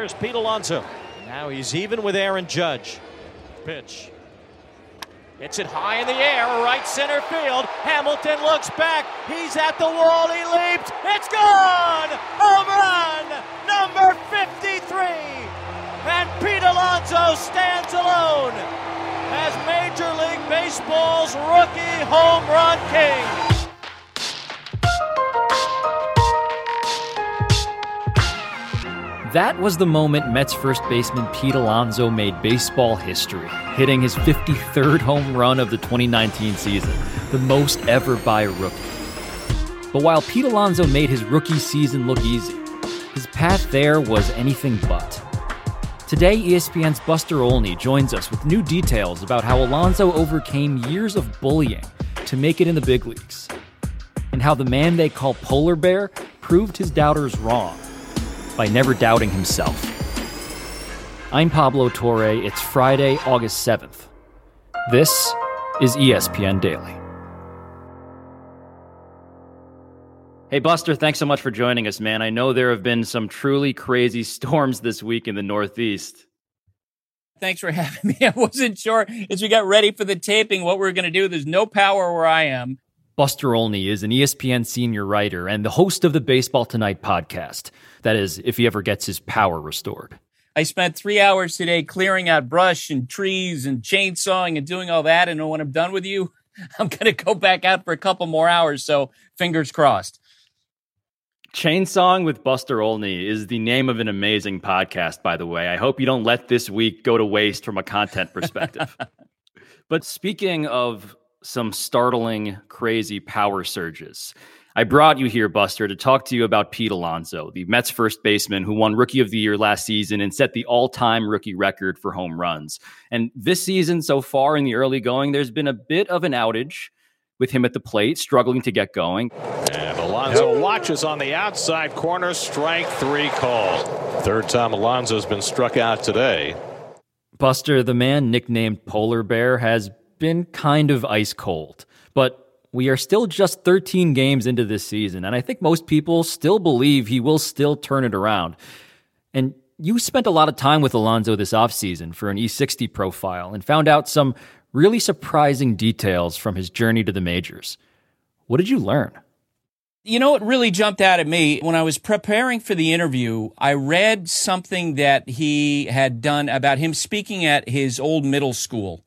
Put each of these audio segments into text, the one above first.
Here's Pete Alonso. Now he's even with Aaron Judge. Pitch. Hits it high in the air, right center field. Hamilton looks back. He's at the wall. He leaps. It's gone! Home run! Number 53! And Pete Alonso stands alone as Major League Baseball's rookie home run king. That was the moment Mets first baseman Pete Alonso made baseball history, hitting his 53rd home run of the 2019 season, the most ever by a rookie. But while Pete Alonso made his rookie season look easy, his path there was anything but. Today, ESPN's Buster Olney joins us with new details about how Alonso overcame years of bullying to make it in the big leagues, and how the man they call Polar Bear proved his doubters wrong by never doubting himself. I'm Pablo Torre. It's Friday, August 7th. This is ESPN Daily. Hey, Buster, thanks so much for joining us, man. I know there have been some truly crazy storms this week in the Northeast. Thanks for having me. I wasn't sure as we got ready for the taping what we were going to do. There's no power where I am. Buster Olney is an ESPN senior writer and the host of the Baseball Tonight podcast. That is, if he ever gets his power restored. I spent 3 hours today clearing out brush and trees and chainsawing and doing all that. And when I'm done with you, I'm going to go back out for a couple more hours. So fingers crossed. Chainsawing with Buster Olney is the name of an amazing podcast, by the way. I hope you don't let this week go to waste from a content perspective. But speaking of some startling, crazy power surges, I brought you here, Buster, to talk to you about Pete Alonso, the Mets first baseman who won Rookie of the Year last season and set the all-time rookie record for home runs. And this season so far in the early going, there's been a bit of an outage with him at the plate, struggling to get going. And Alonso watches on the outside corner, strike three call. Third time Alonso's been struck out today. Buster, the man nicknamed Polar Bear, has been kind of ice cold, but we are still just 13 games into this season, and I think most people still believe he will still turn it around. And you spent a lot of time with Alonso this offseason for an E60 profile and found out some really surprising details from his journey to the majors. What did you learn? You know what really jumped out at me? When I was preparing for the interview, I read something that he had done about him speaking at his old middle school.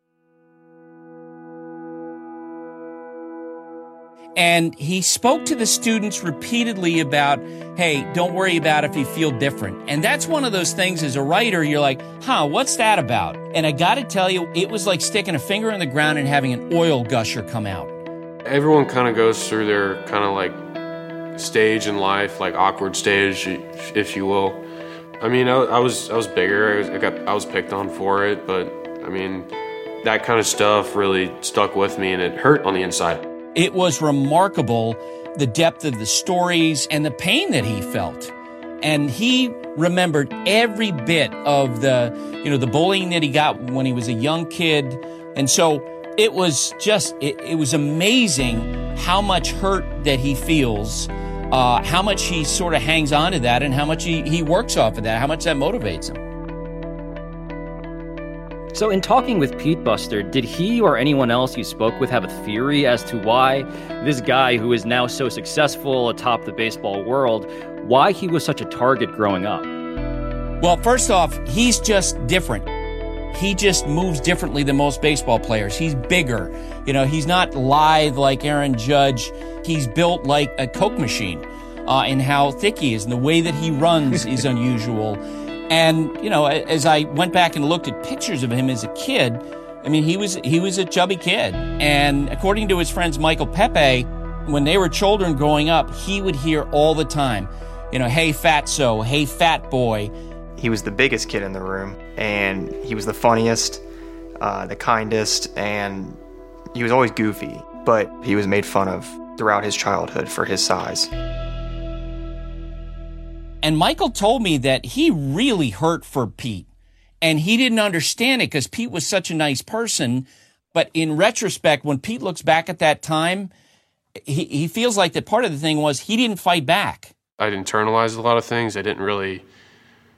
And he spoke to the students repeatedly about, hey, don't worry about if you feel different. And that's one of those things as a writer, you're like, what's that about? And I got to tell you, it was like sticking a finger in the ground and having an oil gusher come out. Everyone kind of goes through their kind of like stage in life, like awkward stage, if you will. I mean, I was bigger. I was picked on for it, but I mean, that kind of stuff really stuck with me and it hurt on the inside. It was remarkable, the depth of the stories and the pain that he felt. And he remembered every bit of the bullying that he got when he was a young kid. And so it was just, it was amazing how much hurt that he feels, how much he sort of hangs on to that and how much he works off of that, how much that motivates him. So in talking with Pete, Buster, did he or anyone else you spoke with have a theory as to why this guy who is now so successful atop the baseball world, why he was such a target growing up? Well, first off, he's just different. He just moves differently than most baseball players. He's bigger. He's not lithe like Aaron Judge. He's built like a Coke machine in how thick he is, and the way that he runs is unusual. And, as I went back and looked at pictures of him as a kid, I mean, he was a chubby kid. And according to his friends Michael Pepe, when they were children growing up, he would hear all the time, hey, fatso, hey, fat boy. He was the biggest kid in the room, and he was the funniest, the kindest, and he was always goofy. But he was made fun of throughout his childhood for his size. And Michael told me that he really hurt for Pete. And he didn't understand it because Pete was such a nice person. But in retrospect, when Pete looks back at that time, he feels like that part of the thing was he didn't fight back. I'd internalized a lot of things. I didn't really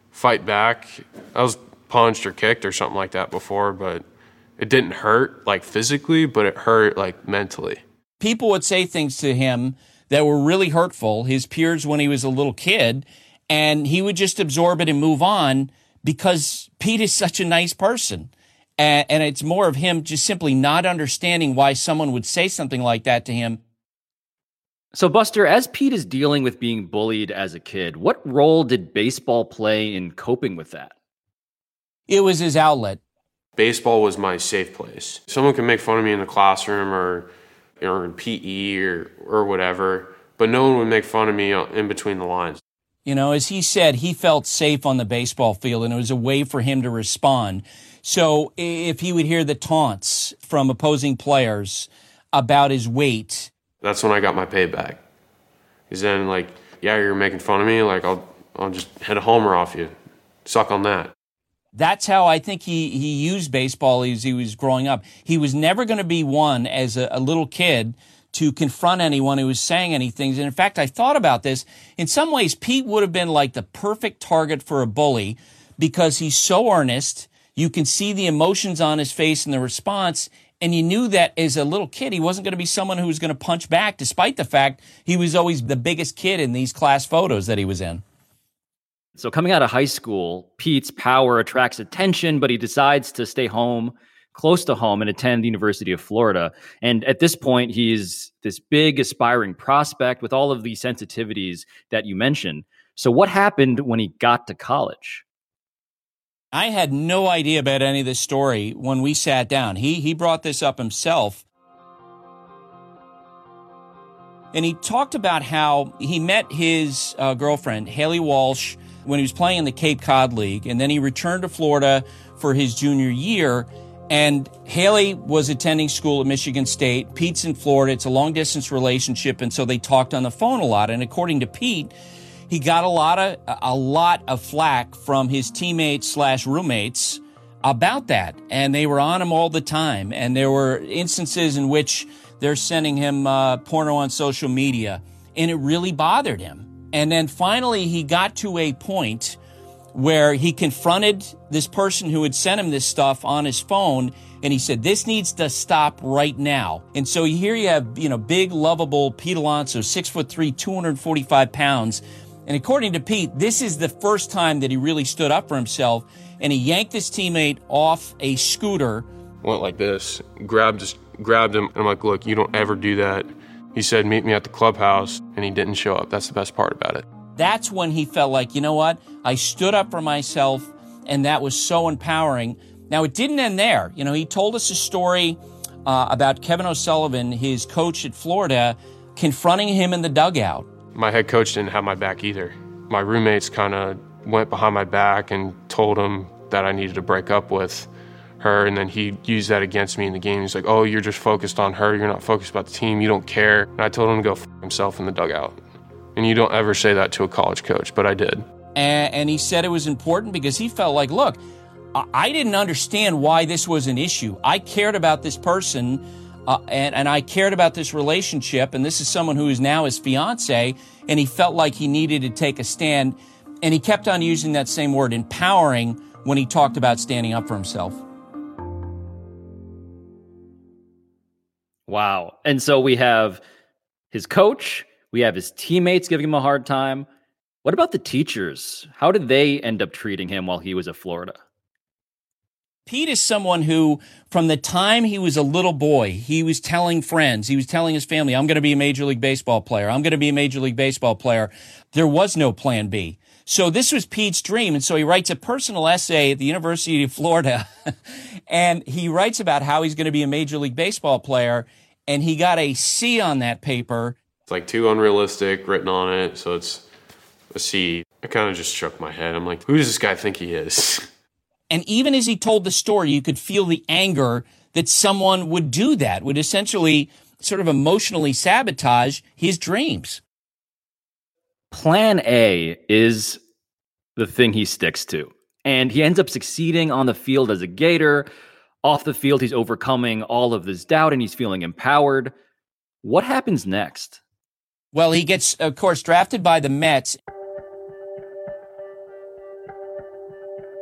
fight back. I was punched or kicked or something like that before, but it didn't hurt like physically, but it hurt like mentally. People would say things to him that were really hurtful, his peers when he was a little kid, and he would just absorb it and move on because Pete is such a nice person. And it's more of him just simply not understanding why someone would say something like that to him. So, Buster, as Pete is dealing with being bullied as a kid, what role did baseball play in coping with that? It was his outlet. Baseball was my safe place. Someone can make fun of me in the classroom or in PE or whatever, but no one would make fun of me in between the lines. You know, as he said, he felt safe on the baseball field, and it was a way for him to respond. So if he would hear the taunts from opposing players about his weight, that's when I got my payback. Because then, like, yeah, you're making fun of me, like, I'll just hit a homer off you. Suck on that. That's how I think he used baseball as he was growing up. He was never going to be one as a little kid to confront anyone who was saying anything. And in fact, I thought about this. In some ways, Pete would have been like the perfect target for a bully because he's so earnest. You can see the emotions on his face and the response. And you knew that as a little kid, he wasn't going to be someone who was going to punch back, despite the fact he was always the biggest kid in these class photos that he was in. So coming out of high school, Pete's power attracts attention, but he decides to stay home, close to home, and attend the University of Florida. And at this point, he's this big, aspiring prospect with all of the sensitivities that you mentioned. So what happened when he got to college? I had no idea about any of this story when we sat down. He brought this up himself. And he talked about how he met his girlfriend, Haley Walsh, when he was playing in the Cape Cod League. And then he returned to Florida for his junior year. And Haley was attending school at Michigan State. Pete's in Florida. It's a long-distance relationship, and so they talked on the phone a lot. And according to Pete, he got a lot of flack from his teammates/roommates about that. And they were on him all the time. And there were instances in which they're sending him porno on social media. And it really bothered him. And then finally, he got to a point where he confronted this person who had sent him this stuff on his phone. And he said, this needs to stop right now. And so here you have, big, lovable Pete Alonso, 6'3", 245 pounds. And according to Pete, this is the first time that he really stood up for himself. And he yanked his teammate off a scooter. Went like this, grabbed him. And I'm like, look, you don't ever do that. He said, meet me at the clubhouse, and he didn't show up. That's the best part about it. That's when he felt like, you know what? I stood up for myself, and that was so empowering. Now, it didn't end there. He told us a story about Kevin O'Sullivan, his coach at Florida, confronting him in the dugout. My head coach didn't have my back either. My roommates kind of went behind my back and told him that I needed to break up with her, and then he used that against me in the game. He's like, oh, you're just focused on her. You're not focused about the team. You don't care. And I told him to go f himself in the dugout. And you don't ever say that to a college coach, but I did. And he said it was important because he felt like, look, I didn't understand why this was an issue. I cared about this person, and I cared about this relationship, and this is someone who is now his fiance, and he felt like he needed to take a stand. And he kept on using that same word, empowering, when he talked about standing up for himself. Wow. And so we have his coach, we have his teammates giving him a hard time. What about the teachers? How did they end up treating him while he was at Florida? Pete is someone who, from the time he was a little boy, he was telling friends, he was telling his family, I'm going to be a Major League Baseball player. I'm going to be a Major League Baseball player. There was no plan B. So this was Pete's dream. And so he writes a personal essay at the University of Florida. And he writes about how he's going to be a Major League Baseball player. And he got a C on that paper. It's like too unrealistic written on it. So it's a C. I kind of just shook my head. I'm like, who does this guy think he is? And even as he told the story, you could feel the anger that someone would do that, would essentially sort of emotionally sabotage his dreams. Plan A is the thing he sticks to. And he ends up succeeding on the field as a Gator. Off the field, he's overcoming all of this doubt and he's feeling empowered. What happens next? Well, he gets, of course, drafted by the Mets.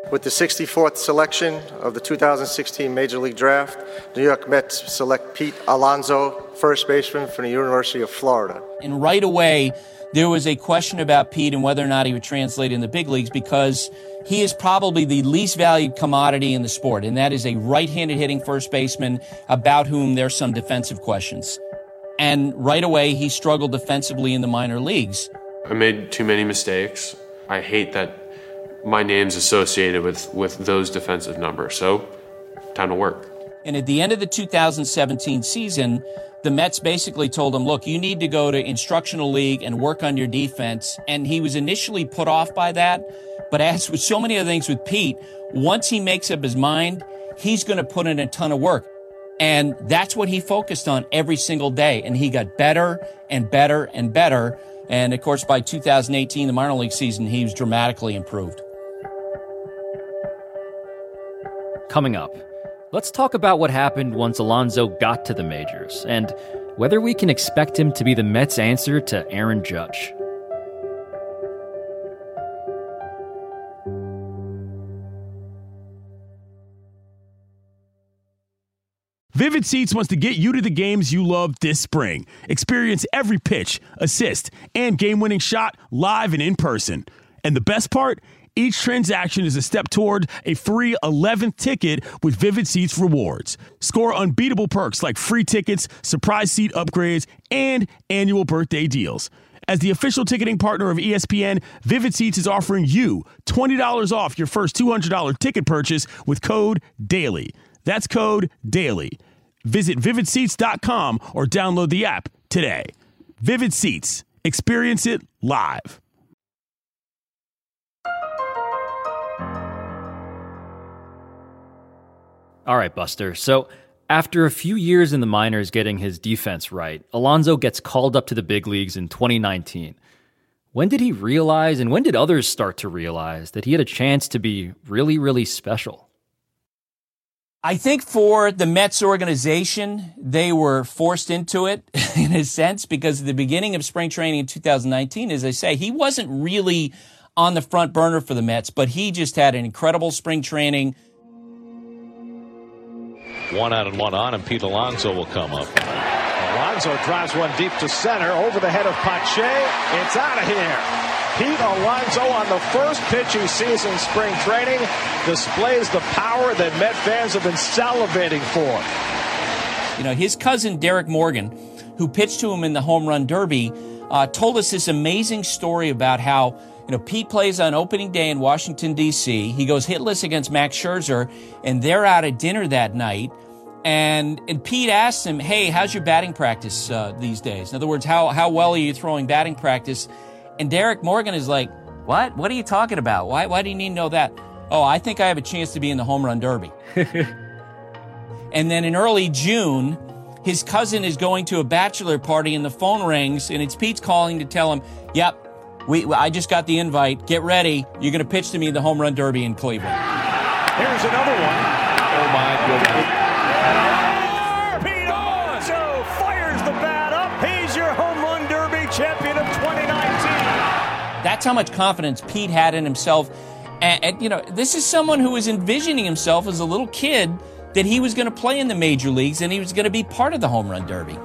With the 64th selection of the 2016 Major League Draft, New York Mets select Pete Alonso, first baseman from the University of Florida. And right away, there was a question about Pete and whether or not he would translate in the big leagues because he is probably the least valued commodity in the sport, and that is a right-handed hitting first baseman about whom there's some defensive questions. And right away, he struggled defensively in the minor leagues. I made too many mistakes. I hate that my name's associated with those defensive numbers, so time to work. And at the end of the 2017 season, the Mets basically told him, look, you need to go to instructional league and work on your defense. And he was initially put off by that. But as with so many other things with Pete, once he makes up his mind, he's going to put in a ton of work. And that's what he focused on every single day. And he got better and better and better. And of course, by 2018, the minor league season, he was dramatically improved. Coming up, let's talk about what happened once Alonso got to the majors and whether we can expect him to be the Mets' answer to Aaron Judge. Vivid Seats wants to get you to the games you love this spring. Experience every pitch, assist, and game-winning shot live and in person. And the best part? Each transaction is a step toward a free 11th ticket with Vivid Seats rewards. Score unbeatable perks like free tickets, surprise seat upgrades, and annual birthday deals. As the official ticketing partner of ESPN, Vivid Seats is offering you $20 off your first $200 ticket purchase with code DAILY. That's code DAILY. Visit vividseats.com or download the app today. Vivid Seats. Experience it live. All right, Buster. So after a few years in the minors getting his defense right, Alonso gets called up to the big leagues in 2019. When did he realize, and when did others start to realize, that he had a chance to be really, really special? I think for the Mets organization, they were forced into it in a sense because at the beginning of spring training in 2019, as I say, he wasn't really on the front burner for the Mets, but he just had an incredible spring training. 1 out and 1 on, and Pete Alonso will come up. Alonso drives one deep to center, over the head of Pache. It's out of here. Pete Alonso, on the first pitch he sees in spring training, displays the power that Met fans have been salivating for. You know, his cousin Derek Morgan, who pitched to him in the Home Run Derby, told us this amazing story about how, you know, Pete plays on opening day in Washington, D.C. He goes hitless against Max Scherzer, and they're out at dinner that night. And Pete asks him, hey, how's your batting practice these days? In other words, how well are you throwing batting practice? And Derek Morgan is like, what? What are you talking about? Why do you need to know that? Oh, I think I have a chance to be in the Home Run Derby. And then in early June, his cousin is going to a bachelor party and the phone rings, and it's Pete's calling to tell him, yep, I just got the invite. Get ready. You're going to pitch to me in the Home Run Derby in Cleveland. Here's another one. Oh, my goodness. Pete Alonso fires the bat up. He's your Home Run Derby champion of 2019. That's how much confidence Pete had in himself. And you know, this is someone who was envisioning himself as a little kid that he was going to play in the major leagues and he was going to be part of the Home Run Derby.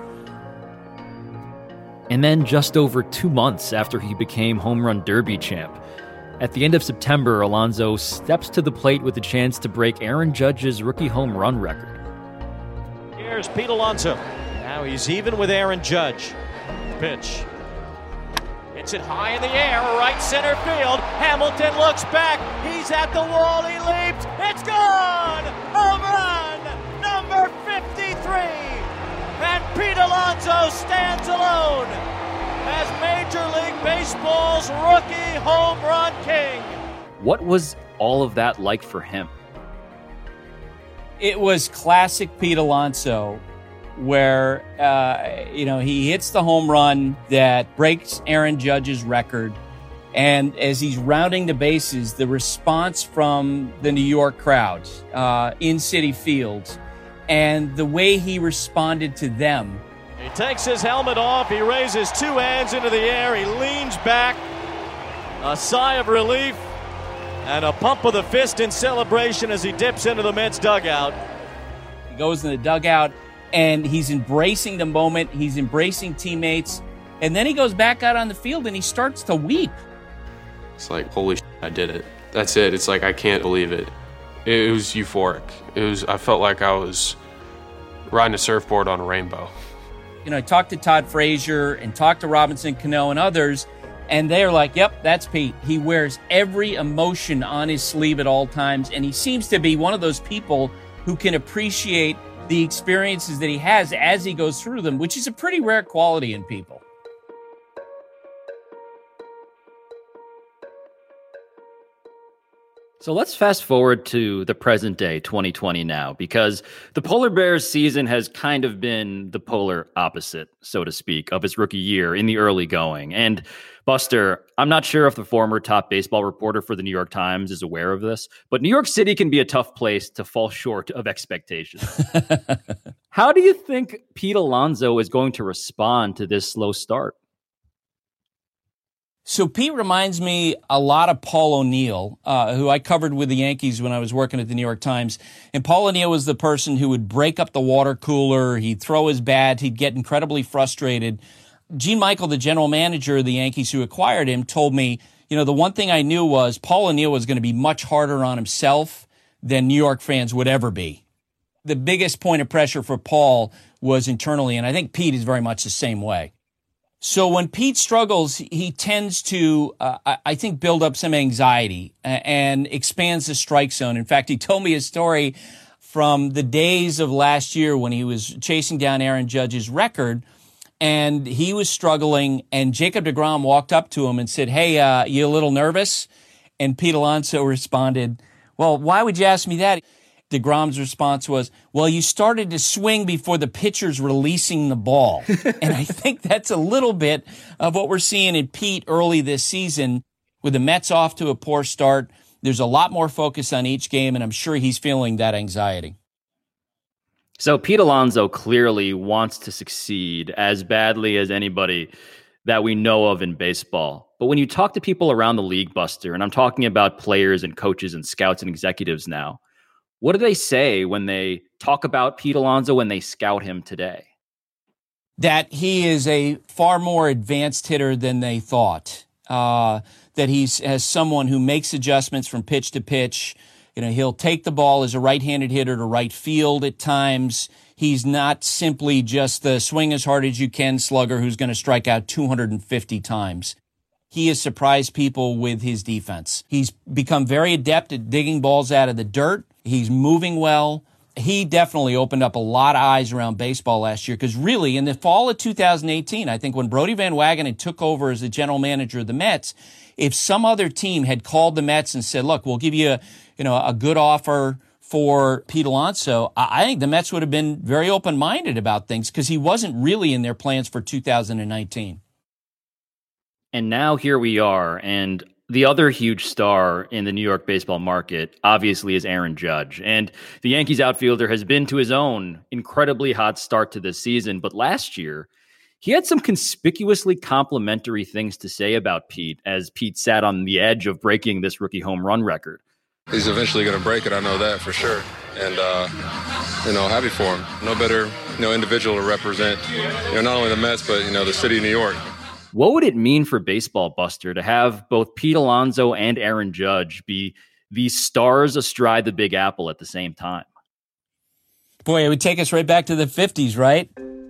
And then just over 2 months after he became Home Run Derby champ, at the end of September, Alonso steps to the plate with a chance to break Aaron Judge's rookie home run record. Here's Pete Alonso. Now he's even with Aaron Judge. Pitch. Hits it high in the air, right center field. Hamilton looks back. He's at the wall. He leaps. It's gone! Home run! Number 53! And Pete Alonso stands alone as Major League Baseball's rookie home run king. What was all of that like for him? It was classic Pete Alonso, where he hits the home run that breaks Aaron Judge's record. And as he's rounding the bases, the response from the New York crowds in Citi Field and the way he responded to them. He takes his helmet off. He raises two hands into the air. He leans back. A sigh of relief. And a pump of the fist in celebration as he dips into the Mets dugout. He goes in the dugout, and he's embracing the moment. He's embracing teammates. And then he goes back out on the field, and he starts to weep. It's like, holy shit, I did it. That's it. It's like, I can't believe it. It was euphoric. I felt like I was riding a surfboard on a rainbow. You know, I talked to Todd Frazier and talked to Robinson Cano and others, and they're like, yep, that's Pete. He wears every emotion on his sleeve at all times, and he seems to be one of those people who can appreciate the experiences that he has as he goes through them, which is a pretty rare quality in people. So let's fast forward to the present day, 2020 now, because the Polar Bears season has kind of been the polar opposite, so to speak, of its rookie year in the early going. And Buster, I'm not sure if the former top baseball reporter for the New York Times is aware of this, but New York City can be a tough place to fall short of expectations. How do you think Pete Alonso is going to respond to this slow start? So Pete reminds me a lot of Paul O'Neill, who I covered with the Yankees when I was working at the New York Times. And Paul O'Neill was the person who would break up the water cooler. He'd throw his bat. He'd get incredibly frustrated. Gene Michael, the general manager of the Yankees who acquired him, told me, you know, the one thing I knew was Paul O'Neill was going to be much harder on himself than New York fans would ever be. The biggest point of pressure for Paul was internally, and I think Pete is very much the same way. So when Pete struggles, he tends to, I think, build up some anxiety and expands the strike zone. In fact, he told me a story from the days of last year when he was chasing down Aaron Judge's record, and he was struggling, and Jacob deGrom walked up to him and said, hey, you a little nervous? And Pete Alonso responded, well, why would you ask me that? DeGrom's response was, well, you started to swing before the pitcher's releasing the ball. And I think that's a little bit of what we're seeing in Pete early this season. With the Mets off to a poor start, there's a lot more focus on each game, and I'm sure he's feeling that anxiety. So Pete Alonso clearly wants to succeed as badly as anybody that we know of in baseball. But when you talk to people around the league, Buster, and I'm talking about players and coaches and scouts and executives now, what do they say when they talk about Pete Alonso when they scout him today? That he is a far more advanced hitter than they thought. That he's as someone who makes adjustments from pitch to pitch. You know, he'll take the ball as a right-handed hitter to right field at times. He's not simply just the swing as hard as you can slugger who's going to strike out 250 times. He has surprised people with his defense. He's become very adept at digging balls out of the dirt. He's moving well. He definitely opened up a lot of eyes around baseball last year because really in the fall of 2018, I think when Brodie Van Wagenen took over as the general manager of the Mets, if some other team had called the Mets and said, look, we'll give you a good offer for Pete Alonso, I think the Mets would have been very open-minded about things because he wasn't really in their plans for 2019. And now here we are, and the other huge star in the New York baseball market, obviously, is Aaron Judge. And the Yankees outfielder has been to his own incredibly hot start to this season. But last year, he had some conspicuously complimentary things to say about Pete as Pete sat on the edge of breaking this rookie home run record. He's eventually going to break it. I know that for sure. And, happy for him. No better, individual to represent, not only the Mets, but, the city of New York. What would it mean for baseball, Buster, to have both Pete Alonso and Aaron Judge be these stars astride the Big Apple at the same time? Boy, it would take us right back to the 50s, right?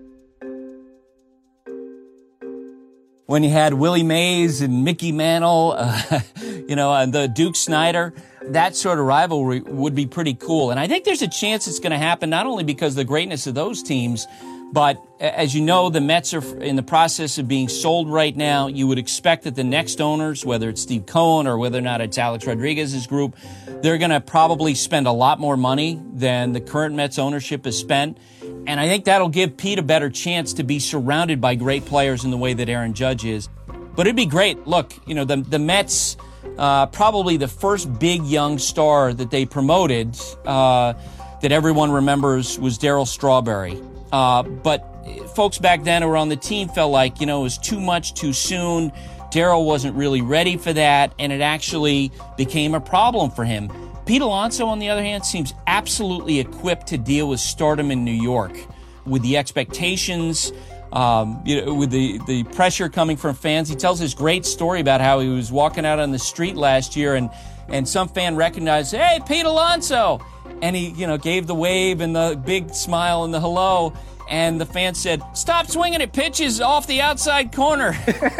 When you had Willie Mays and Mickey Mantle, and the Duke Snyder, that sort of rivalry would be pretty cool. And I think there's a chance it's going to happen not only because of the greatness of those teams, but as you know, the Mets are in the process of being sold right now. You would expect that the next owners, whether it's Steve Cohen or whether or not it's Alex Rodriguez's group, they're going to probably spend a lot more money than the current Mets ownership has spent. And I think that'll give Pete a better chance to be surrounded by great players in the way that Aaron Judge is. But it'd be great. Look, the Mets, probably the first big young star that they promoted that everyone remembers was Darryl Strawberry. But folks back then who were on the team felt like, it was too much too soon. Darryl wasn't really ready for that, and it actually became a problem for him. Pete Alonso, on the other hand, seems absolutely equipped to deal with stardom in New York, with the expectations, with the pressure coming from fans. He tells this great story about how he was walking out on the street last year, and some fan recognized, "Hey, Pete Alonso!" And he, gave the wave and the big smile and the hello. And the fan said, "Stop swinging at pitches off the outside corner."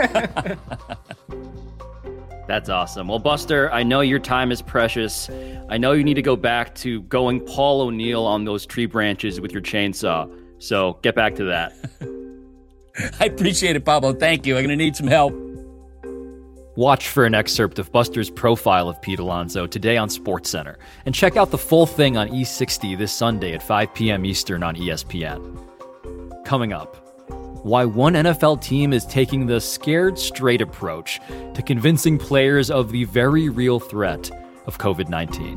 That's awesome. Well, Buster, I know your time is precious. I know you need to go back to going Paul O'Neill on those tree branches with your chainsaw. So get back to that. I appreciate it, Pablo. Thank you. I'm going to need some help. Watch for an excerpt of Buster's profile of Pete Alonso today on SportsCenter. And check out the full thing on E60 this Sunday at 5 p.m. Eastern on ESPN. Coming up, why one NFL team is taking the scared straight approach to convincing players of the very real threat of COVID-19.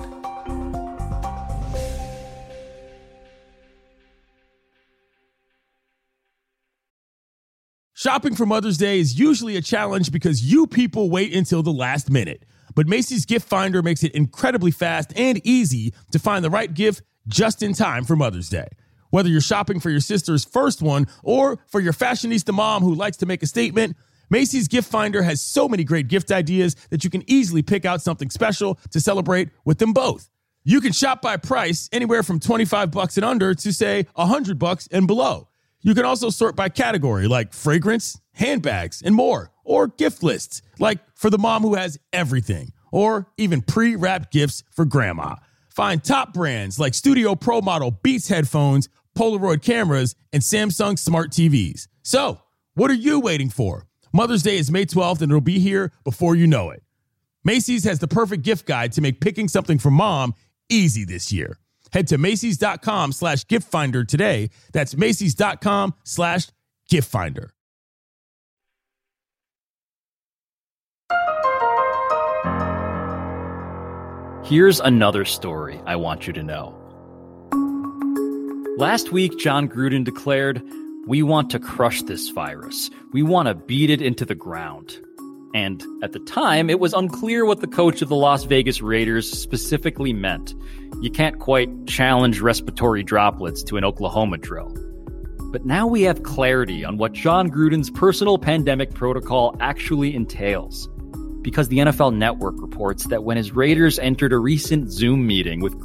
Shopping for Mother's Day is usually a challenge because you people wait until the last minute. But Macy's Gift Finder makes it incredibly fast and easy to find the right gift just in time for Mother's Day. Whether you're shopping for your sister's first one or for your fashionista mom who likes to make a statement, Macy's Gift Finder has so many great gift ideas that you can easily pick out something special to celebrate with them both. You can shop by price anywhere from $25 and under to, say, $100 and below. You can also sort by category like fragrance, handbags, and more, or gift lists like for the mom who has everything, or even pre-wrapped gifts for grandma. Find top brands like Studio Pro Model Beats headphones, Polaroid cameras, and Samsung smart TVs. So, what are you waiting for? Mother's Day is May 12th, and it'll be here before you know it. Macy's has the perfect gift guide to make picking something for mom easy this year. Head to Macys.com/giftfinder today. That's Macys.com/giftfinder. Here's another story I want you to know. Last week, Jon Gruden declared, "We want to crush this virus. We want to beat it into the ground." And at the time, it was unclear what the coach of the Las Vegas Raiders specifically meant. You can't quite challenge respiratory droplets to an Oklahoma drill. But now we have clarity on what Jon Gruden's personal pandemic protocol actually entails. Because the NFL Network reports that when his Raiders entered a recent Zoom meeting with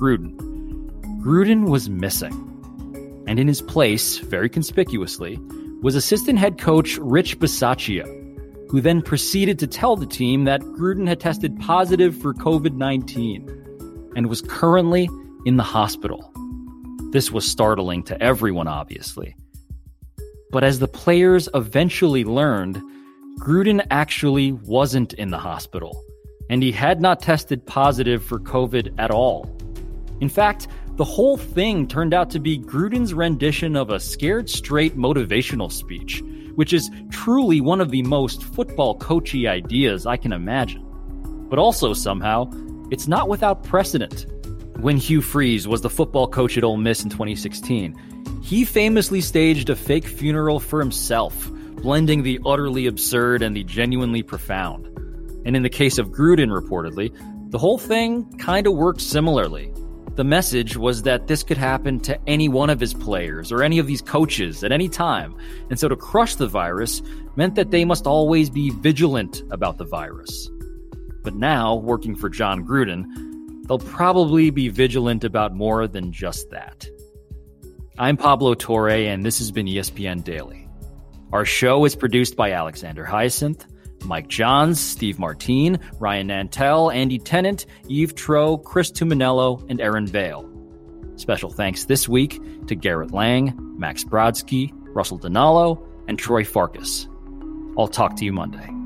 Gruden was missing. And in his place, very conspicuously, was assistant head coach Rich Bisaccia, who then proceeded to tell the team that Gruden had tested positive for COVID-19 and was currently in the hospital. This was startling to everyone, obviously. But as the players eventually learned, Gruden actually wasn't in the hospital, and he had not tested positive for COVID at all. In fact, the whole thing turned out to be Gruden's rendition of a scared straight motivational speech, which is truly one of the most football coachy ideas I can imagine. But also, somehow, it's not without precedent. When Hugh Freeze was the football coach at Ole Miss in 2016, he famously staged a fake funeral for himself, blending the utterly absurd and the genuinely profound. And in the case of Gruden, reportedly, the whole thing kind of worked similarly. The message was that this could happen to any one of his players or any of these coaches at any time. And so to crush the virus meant that they must always be vigilant about the virus. But now, working for Jon Gruden, they'll probably be vigilant about more than just that. I'm Pablo Torre, and this has been ESPN Daily. Our show is produced by Alexander Hyacinth, Mike Johns, Steve Martine, Ryan Nantel, Andy Tennant, Eve Troe, Chris Tuminello, and Aaron Vale. Special thanks this week to Garrett Lang, Max Brodsky, Russell Donalo, and Troy Farkas. I'll talk to you Monday.